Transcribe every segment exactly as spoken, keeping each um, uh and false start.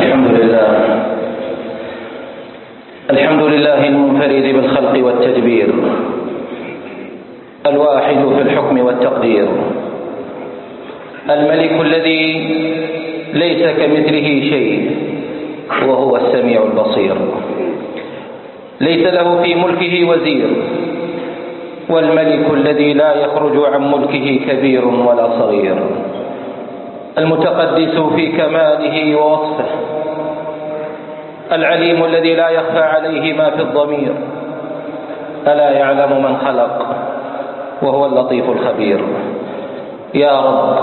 الحمد لله الحمد لله المنفرد بالخلق والتدبير، الواحد في الحكم والتقدير، الملك الذي ليس كمثله شيء وهو السميع البصير، ليس له في ملكه وزير، والملك الذي لا يخرج عن ملكه كبير ولا صغير، المتقدس في كماله ووصفه، العليم الذي لا يخفى عليه ما في الضمير، ألا يعلم من خلق وهو اللطيف الخبير. يا رب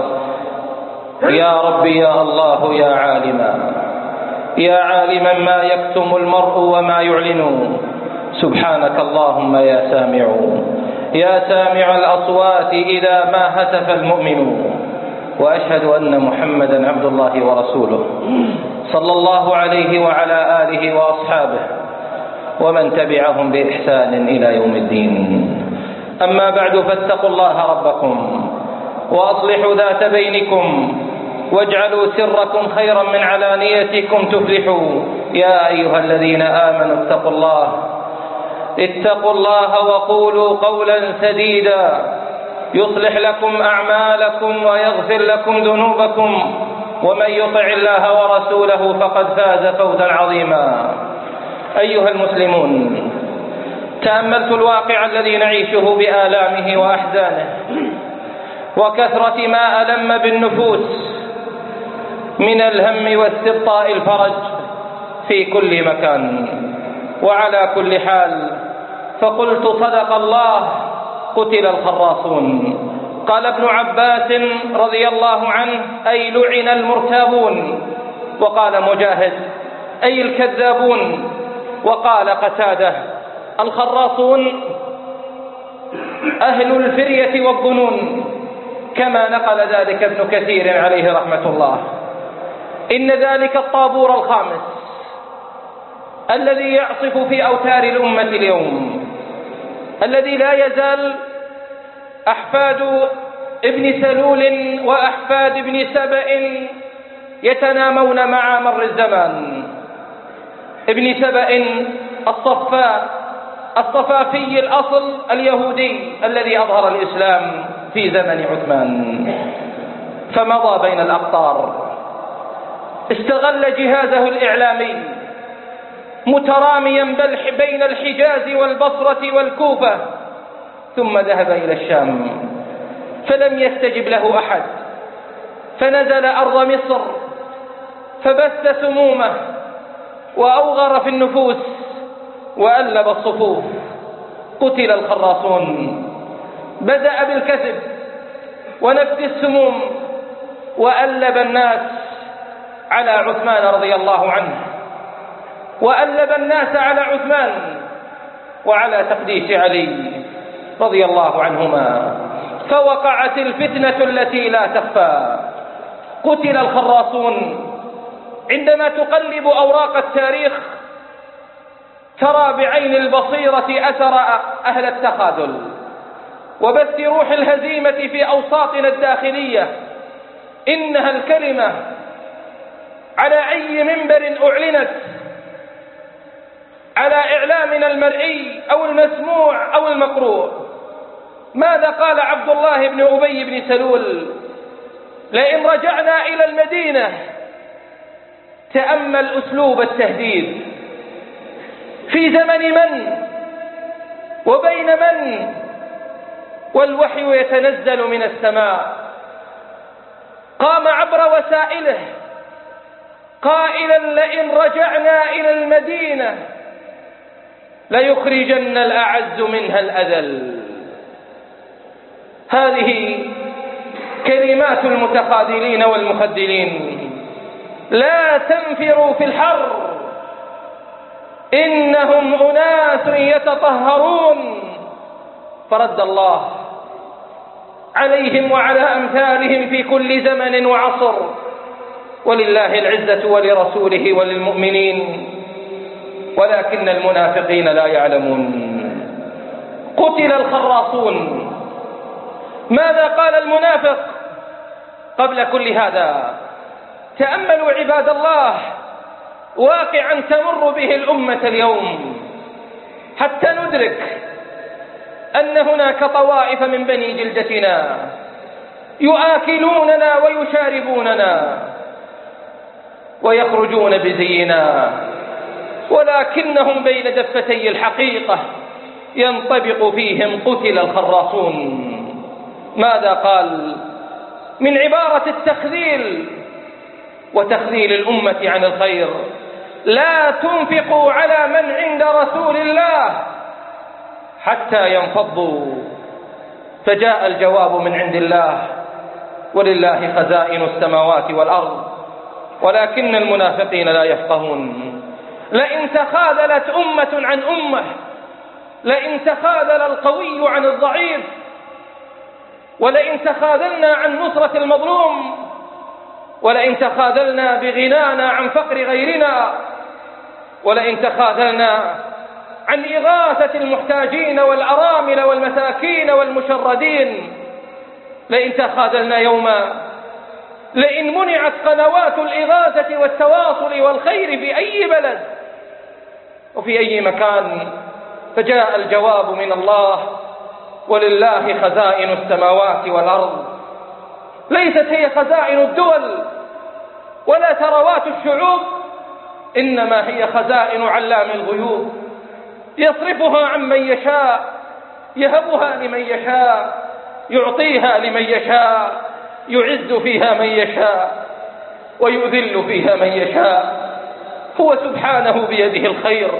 يا رب يا الله يا عالما، يا عالما ما يكتم المرء وما يعلن، سبحانك اللهم يا سامع يا سامع الأصوات إذا ما هتف المؤمن. وأشهد أن محمدا عبد الله ورسوله صلى الله عليه وعلى آله وأصحابه ومن تبعهم بإحسان إلى يوم الدين. أما بعد، فاتقوا الله ربكم وأصلحوا ذات بينكم واجعلوا سركم خيرا من علانيتكم تفلحوا. يا أيها الذين آمنوا اتقوا الله اتقوا الله وقولوا قولا سديدا يصلح لكم أعمالكم ويغفر لكم ذنوبكم، ومن يطع الله ورسوله فقد فاز فوزا عظيما. أيها المسلمون، تأملت الواقع الذي نعيشه بآلامه وأحزانه وكثرة ما ألم بالنفوس من الهم واستبطاء الفرج في كل مكان. وعلى كل حال فقلت صدق الله، قتل الخراصون. قال ابن عباس رضي الله عنه: أي لعن المرتابون. وقال مجاهد: أي الكذابون. وقال قتادة: الخراصون أهل الفرية والظنون، كما نقل ذلك ابن كثير عليه رحمة الله. إن ذلك الطابور الخامس الذي يعصف في أوتار الأمة اليوم، الذي لا يزال أحفاد ابن سلول وأحفاد ابن سبأ يتنامون مع مر الزمان. ابن سبأ الصفاء الصفافي الأصل اليهودي الذي أظهر الإسلام في زمن عثمان، فمضى بين الأقطار، استغل جهازه الإعلامي متراميا بين الحجاز والبصرة والكوفة، ثم ذهب إلى الشام فلم يستجب له أحد، فنزل أرض مصر فبث سمومه وأوغر في النفوس وألب الصفوف. قتل الخراصون، بدأ بالكذب ونفث السموم وألب الناس على عثمان رضي الله عنه، وألب الناس على عثمان وعلى تقديس علي رضي الله عنهما، فوقعت الفتنة التي لا تخفى. قتل الخراصون. عندما تقلب أوراق التاريخ ترى بعين البصيرة أثر أهل التخاذل وبث روح الهزيمة في أوساطنا الداخلية. إنها الكلمة على أي منبر أعلنت، على إعلامنا المرئي أو المسموع أو المقروء. ماذا قال عبد الله بن أبي بن سلول؟ لئن رجعنا إلى المدينة، تأمل أسلوب التهديد، في زمن من وبين من والوحي يتنزل من السماء. قام عبر وسائله قائلا: لئن رجعنا إلى المدينة ليخرجن الأعز منها الأذل. هذه كلمات المتخاذلين والمخدلين: لا تنفروا في الحر إنهم أناس يتطهرون. فرد الله عليهم وعلى أمثالهم في كل زمن وعصر، ولله العزة ولرسوله وللمؤمنين ولكن المنافقين لا يعلمون. قتل الخراصون. ماذا قال المنافق قبل كل هذا؟ تأملوا عباد الله واقعا تمر به الأمة اليوم حتى ندرك أن هناك طوائف من بني جلدتنا يآكلوننا ويشاربوننا ويخرجون بزينا، ولكنهم بين دفتي الحقيقة ينطبق فيهم قتل الخراصون. ماذا قال من عبارة التخذيل وتخذيل الأمة عن الخير؟ لا تنفقوا على من عند رسول الله حتى ينفضوا. فجاء الجواب من عند الله: ولله خزائن السماوات والأرض ولكن المنافقين لا يفقهون. لئن تخاذلت أمة عن أمة، لئن تخاذل القوي عن الضعيف، ولئن تخاذلنا عن نصرة المظلوم، ولئن تخاذلنا بغنانا عن فقر غيرنا، ولئن تخاذلنا عن إغاثة المحتاجين والأرامل والمساكين والمشردين، لئن تخاذلنا يوما، لئن منعت قنوات الإغاثة والتواصل والخير في أي بلد وفي أي مكان، فجاء الجواب من الله: ولله خزائن السماوات والأرض. ليست هي خزائن الدول ولا ثروات الشعوب، إنما هي خزائن علام الغيوب يصرفها عن من يشاء، يهبها لمن يشاء، يعطيها لمن يشاء، يعز فيها من يشاء ويذل فيها من يشاء. هو سبحانه بيده الخير،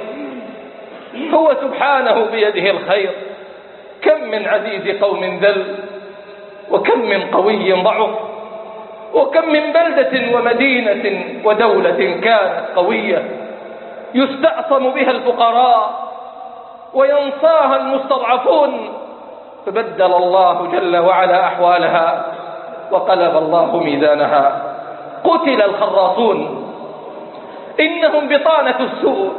هو سبحانه بيده الخير. كم من عزيز قوم ذل، وكم من قوي ضعف، وكم من بلدة ومدينة ودولة كانت قوية يستعصم بها الفقراء وينصاها المستضعفون، فبدل الله جل وعلا أحوالها وقلب الله ميزانها. قتل الخراصون، إنهم بطانة السوء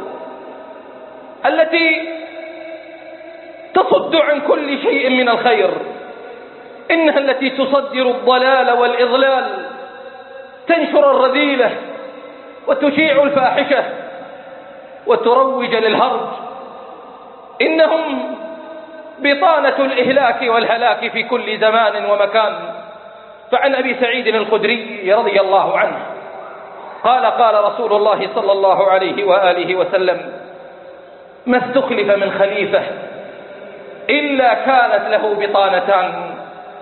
التي تصد عن كل شيء من الخير، إنها التي تصدر الضلال والإضلال، تنشر الرذيلة وتشيع الفاحشة وتروج للهرج. إنهم بطانة الإهلاك والهلاك في كل زمان ومكان. فعن أبي سعيد الخدري رضي الله عنه قال: قال رسول الله صلى الله عليه وآله وسلم: ما استخلف من خليفة إلا كانت له بطانتان،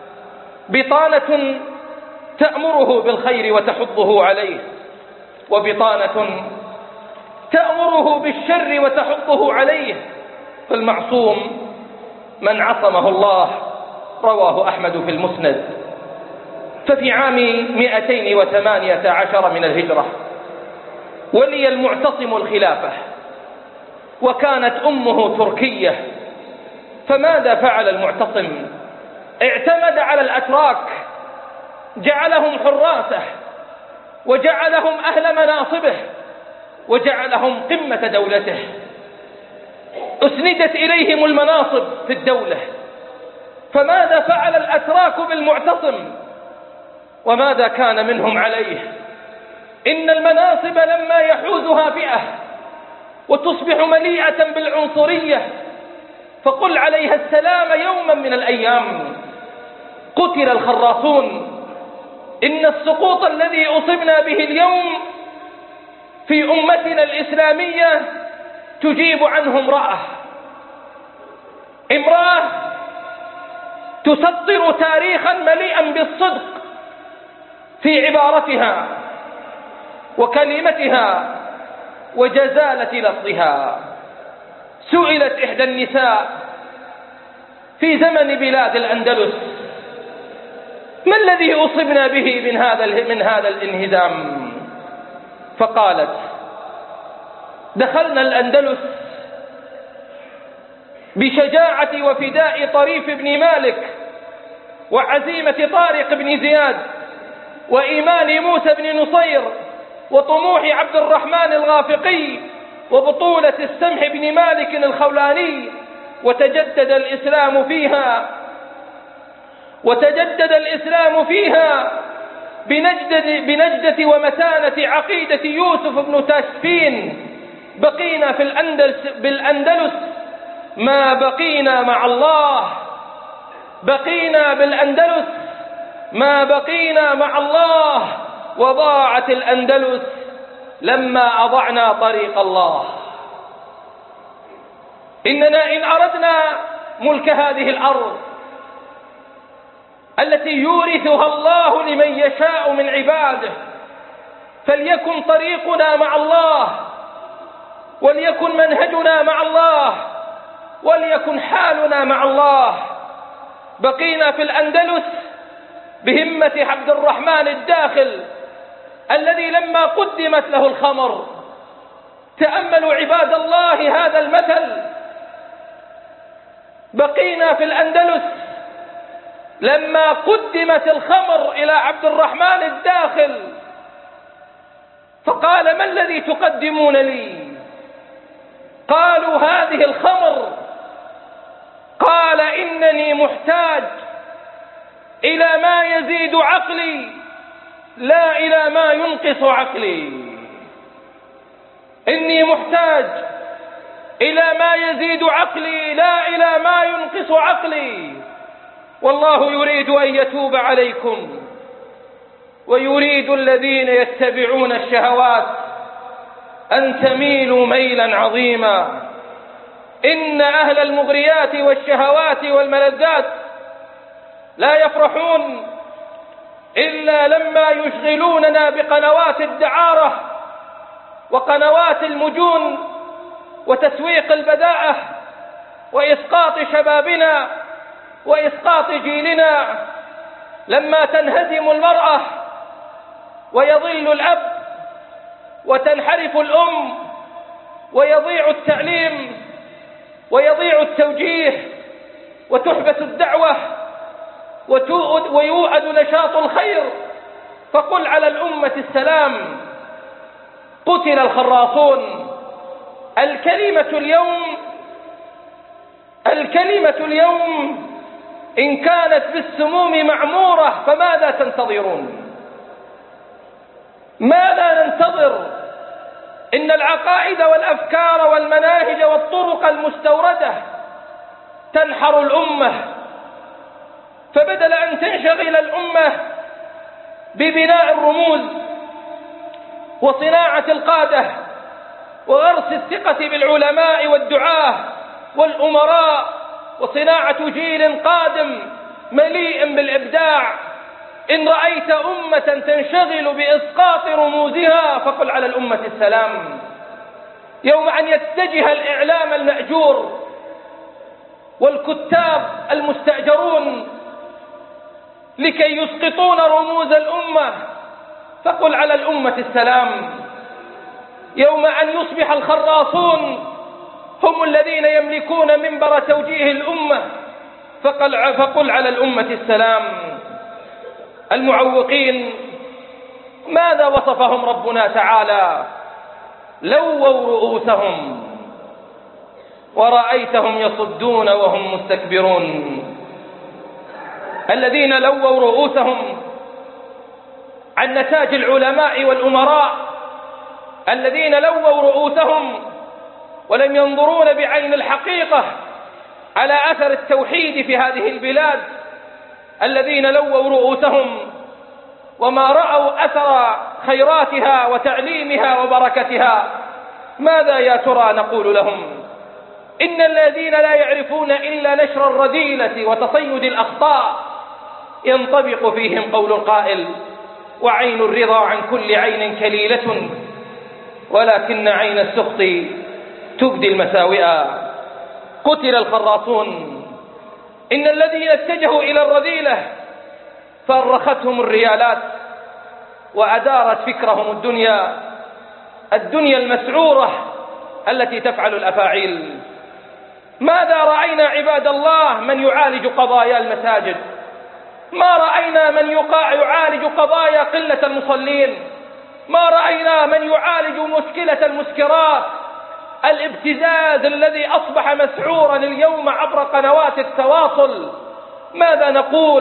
بطانة تأمره بالخير وتحضه عليه، وبطانة تأمره بالشر وتحضه عليه. فالمعصوم من عصمه الله. رواه أحمد في المسند. ففي عام مئتين وثمانية عشر من الهجرة ولي المعتصم الخلافة، وكانت أمه تركية. فماذا فعل المعتصم؟ اعتمد على الأتراك، جعلهم حراسه، وجعلهم أهل مناصبه، وجعلهم قمة دولته. أسندت إليهم المناصب في الدولة. فماذا فعل الأتراك بالمعتصم؟ وماذا كان منهم عليه؟ إن المناصب لما يحوزها فئة وتصبح مليئة بالعنصرية فقل عليها السلام يوما من الأيام. قتل الخراصون. إن السقوط الذي أصبنا به اليوم في أمتنا الإسلامية تجيب عنه امرأة، امرأة تسطر تاريخا مليئا بالصدق في عبارتها وكلمتها وجزالة لفظها. سئلت إحدى النساء في زمن بلاد الأندلس: ما الذي أصبنا به من هذا من هذا الانهزام؟ فقالت: دخلنا الأندلس بشجاعة وفداء طريف بن مالك وعزيمة طارق بن زياد وإيمان موسى بن نصير وطموح عبد الرحمن الغافقي وبطولة السمح بن مالك الخولاني. وتجدد الإسلام فيها وتجدد الإسلام فيها بنجدة, بنجدة ومتانة عقيدة يوسف بن تاشفين بقينا في الأندلس بالأندلس ما بقينا مع الله، بقينا بالأندلس ما بقينا مع الله، وضاعت الأندلس لما أضعنا طريق الله. إننا إن أردنا ملك هذه الأرض التي يورثها الله لمن يشاء من عباده، فليكن طريقنا مع الله، وليكن منهجنا مع الله، وليكن حالنا مع الله. بقينا في الأندلس بهمة عبد الرحمن الداخل الذي لما قدمت له الخمر، تأملوا عباد الله هذا المثل، بقينا في الأندلس لما قدمت الخمر إلى عبد الرحمن الداخل فقال: ما الذي تقدمون لي؟ قالوا: هذه الخمر. قال: إنني محتاج إلى ما يزيد عقلي لا إلى ما ينقص عقلي، إني محتاج إلى ما يزيد عقلي لا إلى ما ينقص عقلي. والله يريد أن يتوب عليكم، ويريد الذين يتبعون الشهوات أن تميلوا ميلا عظيما. إن أهل المغريات والشهوات والملذات لا يفرحون إلا لما يشغلوننا بقنوات الدعارة وقنوات المجون وتسويق البداءة وإسقاط شبابنا وإسقاط جيلنا. لما تنهزم المرأة ويضل الأب وتنحرف الأم ويضيع التعليم ويضيع التوجيه وتحبس الدعوة ويوعد نشاط الخير، فقل على الأمة السلام. قتل الخراصون. الكلمة اليوم الكلمة اليوم إن كانت بالسموم معمورة فماذا تنتظرون؟ ماذا ننتظر؟ إن العقائد والأفكار والمناهج والطرق المستوردة تنحر الأمة، فبدل أن تنشغل الأمة ببناء الرموز وصناعة القادة وغرس الثقة بالعلماء والدعاة والأمراء وصناعة جيل قادم مليء بالإبداع، إن رأيت أمة تنشغل بإسقاط رموزها فقل على الأمة السلام. يوم أن يتجه الإعلام المأجور والكتاب المستأجرون لكي يسقطون رموز الأمة فقل على الأمة السلام. يوم أن يصبح الخراصون هم الذين يملكون منبر توجيه الأمة فقل, فقل على الأمة السلام. المعوقين ماذا وصفهم ربنا تعالى؟ لووا رؤوسهم ورأيتهم يصدون وهم مستكبرون. الذين لووا رؤوسهم عن نتاج العلماء والأمراء، الذين لووا رؤوسهم ولم ينظرون بعين الحقيقة على أثر التوحيد في هذه البلاد، الذين لووا رؤوسهم وما رأوا أثر خيراتها وتعليمها وبركتها. ماذا يا ترى نقول لهم؟ إن الذين لا يعرفون إلا نشر الرذيلة وتصيد الأخطاء ينطبق فيهم قول القائل: وعين الرضا عن كل عين كليلة ولكن عين السخط تبدي المساوئ. قتل الخراصون. إن الذين اتجهوا إلى الرذيلة فأرختهم الريالات وأدارت فكرهم الدنيا الدنيا المسعورة التي تفعل الأفاعيل. ماذا رأينا عباد الله من يعالج قضايا المساجد؟ ما رأينا من يعالج قضايا قلة المصلين، ما رأينا من يعالج مشكلة المسكرات، الابتزاز الذي أصبح مسعورا اليوم عبر قنوات التواصل. ماذا نقول؟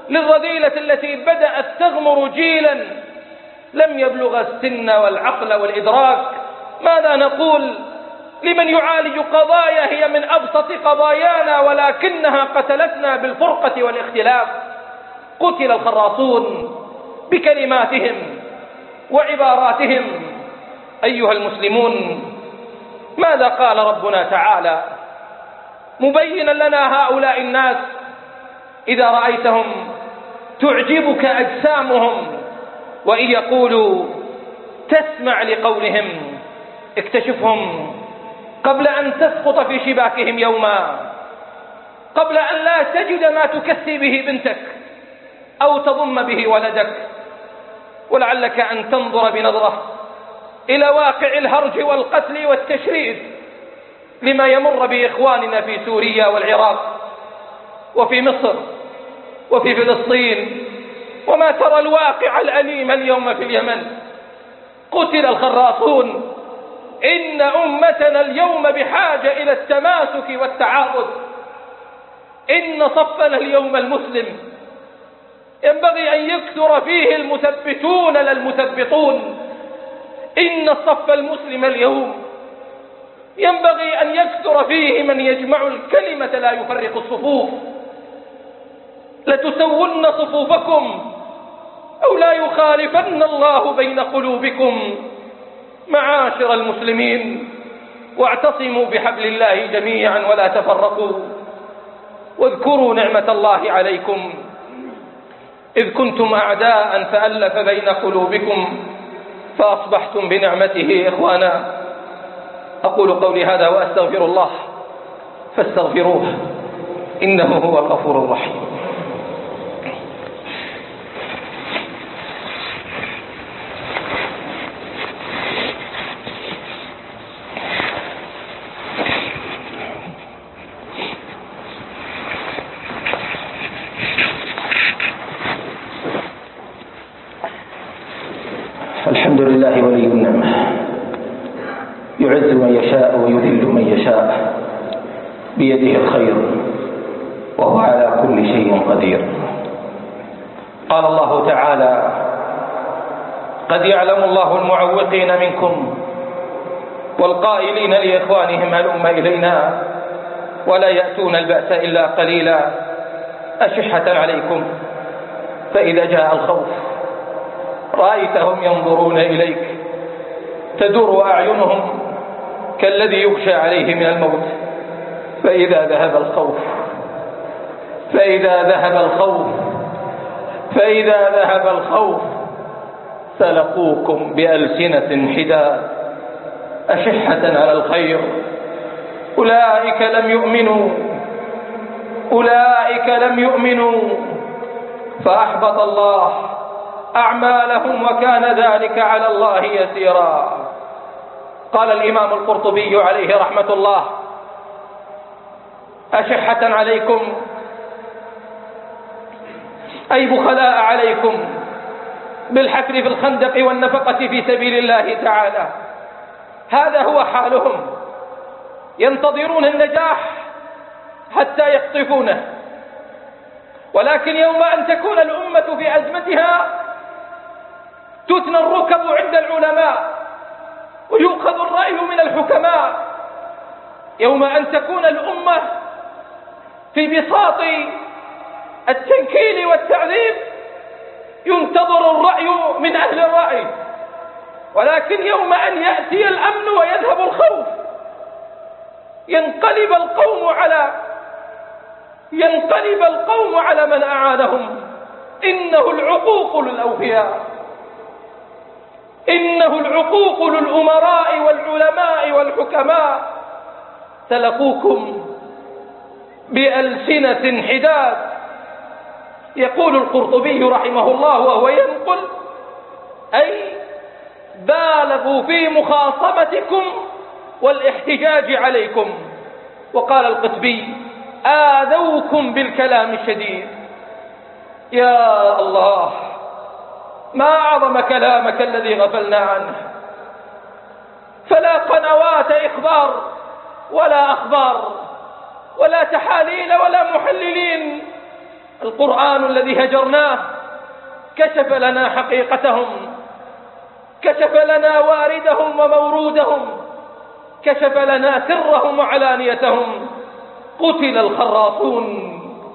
للرذيلة التي بدأت تغمر جيلا لم يبلغ السن والعقل والإدراك؟ ماذا نقول لمن يعالج قضايا هي من أبسط قضايانا ولكنها قتلتنا بالفرقة والاختلاف؟ قتل الخراصون بكلماتهم وعباراتهم. أيها المسلمون، ماذا قال ربنا تعالى مبينا لنا هؤلاء الناس؟ إذا رأيتهم تعجبك أجسامهم، وإن يقولوا تسمع لقولهم، اكتشفهم قبل أن تسقط في شباكهم يوما، قبل أن لا تجد ما تكسي به بنتك أو تضم به ولدك، ولعلك أن تنظر بنظرة إلى واقع الهرج والقتل والتشريد لما يمر بإخواننا في سوريا والعراق وفي مصر وفي فلسطين، وما ترى الواقع الأليم اليوم في اليمن. قتل الخراصون. إن أمتنا اليوم بحاجة إلى التماسك والتعاضد. إن صفنا اليوم المسلم ينبغي أن يكثر فيه المثبتون لا المثبطون. إن الصف المسلم اليوم ينبغي أن يكثر فيه من يجمع الكلمة لا يفرق الصفوف. لتسون صفوفكم أو لا يخالفن الله بين قلوبكم. معاشر المسلمين، واعتصموا بحبل الله جميعا ولا تفرقوا، واذكروا نعمة الله عليكم إذ كنتم أعداء فألف بين قلوبكم فأصبحتم بنعمته إخوانا. أقول قولي هذا وأستغفر الله فاستغفروه إنه هو الغفور الرحيم. الحمد لله ولي النعمة، يعز من يشاء ويذل من يشاء، بيده الخير وهو على كل شيء قدير. قال الله تعالى: قد يعلم الله المعوقين منكم والقائلين لإخوانهم هلم إلينا ولا يأتون البأس إلا قليلا أشحة عليكم فإذا جاء الخوف رأيتهم ينظرون إليك تدور أعينهم كالذي يغشى عليه من الموت فإذا ذهب الخوف فإذا ذهب الخوف فإذا ذهب الخوف سلقوكم بألسنة حداد أشحة على الخير. أولئك لم يؤمنوا أولئك لم يؤمنوا فأحبط الله أعمالهم وكان ذلك على الله يسيرا. قال الإمام القرطبي عليه رحمة الله: أشحة عليكم أي بخلاء عليكم بالحفر في الخندق والنفقة في سبيل الله تعالى. هذا هو حالهم، ينتظرون النجاح حتى يقطفونه، ولكن يوم أن تكون الأمة في أزمتها تثنى الركب عند العلماء ويؤخذ الرأي من الحكماء. يوم أن تكون الأمة في بساط التنكيل والتعذيب ينتظر الرأي من أهل الرأي، ولكن يوم أن يأتي الأمن ويذهب الخوف ينقلب القوم على ينقلب القوم على من أعانهم. إنه العقوق للأوفياء، إنه العقوق للأمراء والعلماء والحكماء. سلقوكم بألسنة حداد. يقول القرطبي رحمه الله وهو ينقل: أي بالغوا في مخاصمتكم والاحتجاج عليكم. وقال القطبي: آذوكم بالكلام الشديد. يا الله، ما أعظم كلامك الذي غفلنا عنه. فلا قنوات إخبار ولا أخبار ولا تحاليل ولا محللين، القرآن الذي هجرناه كشف لنا حقيقتهم، كشف لنا واردهم ومورودهم، كشف لنا سرهم وعلانيتهم. قتل الخراصون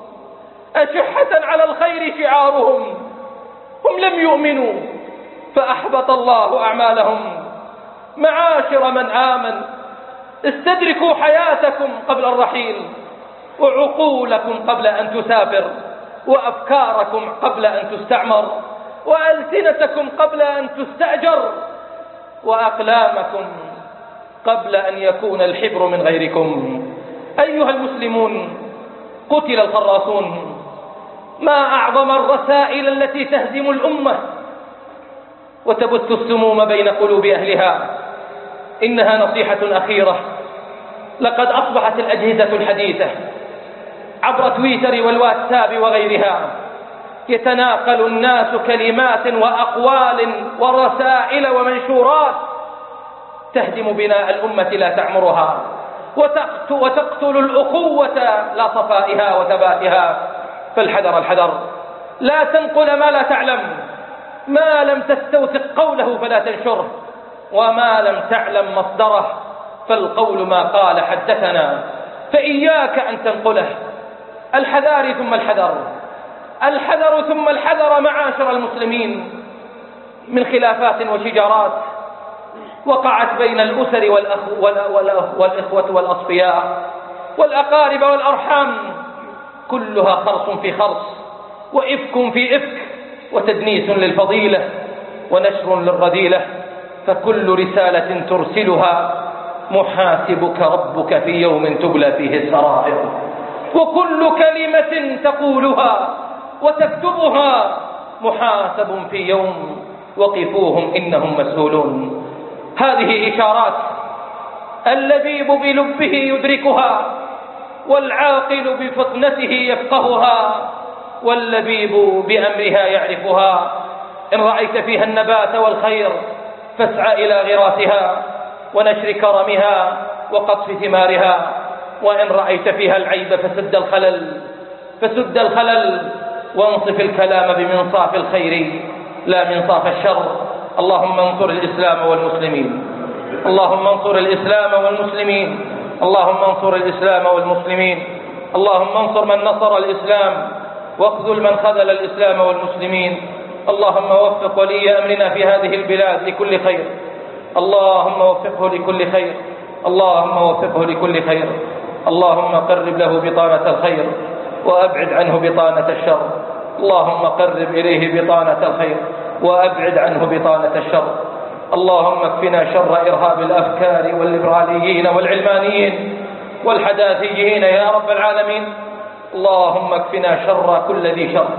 أشحة على الخير شعارهم، هم لم يؤمنوا فأحبط الله أعمالهم. معاشر من آمن، استدركوا حياتكم قبل الرحيل، وعقولكم قبل أن تسافر، وأفكاركم قبل أن تستعمر، وألسنتكم قبل أن تستأجر، وأقلامكم قبل أن يكون الحبر من غيركم. أيها المسلمون، قتل الخراصون. ما أعظم الرسائل التي تهزم الأمة وتبث السموم بين قلوب أهلها. إنها نصيحة أخيرة. لقد أصبحت الأجهزة الحديثة عبر تويتر والواتساب وغيرها يتناقل الناس كلمات وأقوال ورسائل ومنشورات تهدم بناء الأمة لا تعمرها، وتقتل الأخوة لا صفائها وثباتها. فالحذر الحذر، لا تنقل ما لا تعلم، ما لم تستوثق قوله فلا تنشره، وما لم تعلم مصدره فالقول ما قال حدثنا، فإياك أن تنقله. الحذار ثم الحذر، الحذر ثم الحذر معاشر المسلمين من خلافات وشجارات وقعت بين الأسر والإخوة والأصفياء والأقارب والأرحام، كلها خرص في خرص، وإفك في إفك، وتدنيس للفضيلة ونشر للرذيلة. فكل رسالة ترسلها محاسبك ربك في يوم تبلى فيه السرائر، وكل كلمة تقولها وتكتبها محاسب في يوم وقفوهم إنهم مسؤولون. هذه إشارات اللبيب بلبه يدركها، والعاقل بفطنته يفقهها، واللبيب بأمرها يعرفها. إن رأيت فيها النبات والخير فاسعى إلى غراسها ونشر كرمها وقطف ثمارها، وإن رأيت فيها العيب فسد الخلل فسد الخلل وانصف الكلام بمنصاف الخير لا منصاف الشر. اللهم انصر الإسلام والمسلمين، اللهم انصر الإسلام والمسلمين، اللهم انصر الإسلام والمسلمين، اللهم انصر من نصر الإسلام واخذل من خذل الإسلام والمسلمين. اللهم وفق ولي أمرنا في هذه البلاد لكل خير، اللهم وفقه لكل خير، اللهم وفقه لكل خير. اللهم قرب له بطانة الخير وأبعد عنه بطانة الشر، اللهم قرب إليه بطانة الخير وأبعد عنه بطانة الشر. اللهم اكفنا شر إرهاب الأفكار والليبراليين والعلمانيين والحداثيين يا رب العالمين. اللهم اكفنا شر كل ذي شر،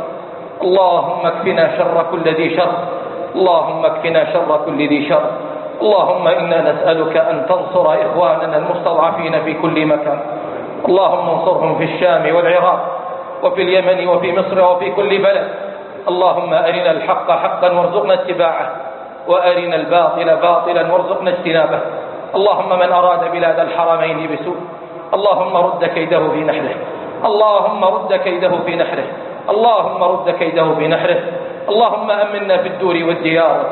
اللهم اكفنا شر كل ذي شر، اللهم اكفنا شر كل ذي شر. اللهم إنا نسألك أن تنصر إخواننا المستضعفين في كل مكان، اللهم انصرهم في الشام والعراق وفي اليمن وفي مصر وفي كل بلد. اللهم أرنا الحق حقا وارزقنا اتباعه، وأرنا الباطل باطلا وارزقنا اجتنابه. اللهم من أراد بلاد الحرمين بسوء اللهم رد كيده في نحره، اللهم رد كيده في نحره، اللهم رد كيده في نحره. اللهم أمنا في الدور والديار،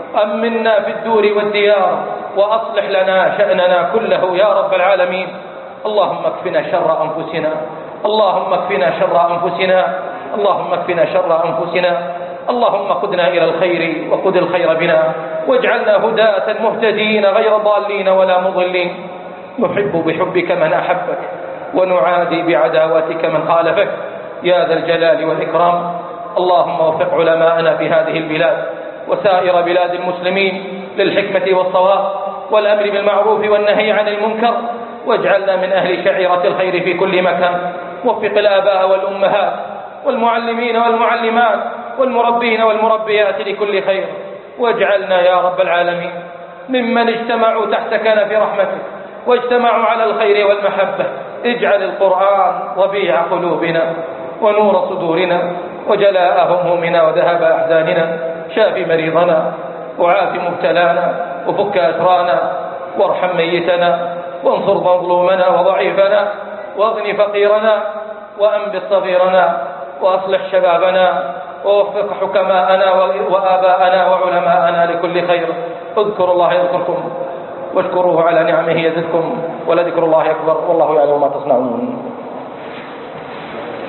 أمنا في الدور والديار، وأصلح لنا شأننا كله يا رب العالمين. اللهم اكفنا شر أنفسنا، اللهم اكفنا شر أنفسنا، اللهم اكفنا شر أنفسنا. اللهم قدنا إلى الخير وقد الخير بنا، واجعلنا هداة مهتدين غير ضالين ولا مضلين. نحب بحبك من أحبك، ونعادي بعداوتك من خالفك يا ذا الجلال والإكرام. اللهم وفق علماءنا في هذه البلاد وسائر بلاد المسلمين للحكمة والصواب والأمر بالمعروف والنهي عن المنكر، واجعلنا من أهل شعيرة الخير في كل مكان. وفق الآباء والأمهات والمعلمين والمعلمات والمربين والمربيات لكل خير، واجعلنا يا رب العالمين ممن اجتمعوا تحت كنف رحمتك واجتمعوا على الخير والمحبة. اجعل القرآن ربيع قلوبنا ونور صدورنا وجلاء همومنا وذهب أحزاننا. شاف مريضنا وعاف مبتلانا وفك أسرانا وارحم ميتنا وانصر مظلومنا وضعيفنا واغن فقيرنا وأنبت صغيرنا وأصلح شبابنا ووفق حكماءنا وآباءنا وعلماءنا لكل خير. اذكروا الله يذكركم واشكروه على نعمه يزدكم ولذكر الله أكبر والله يعلم ما تصنعون.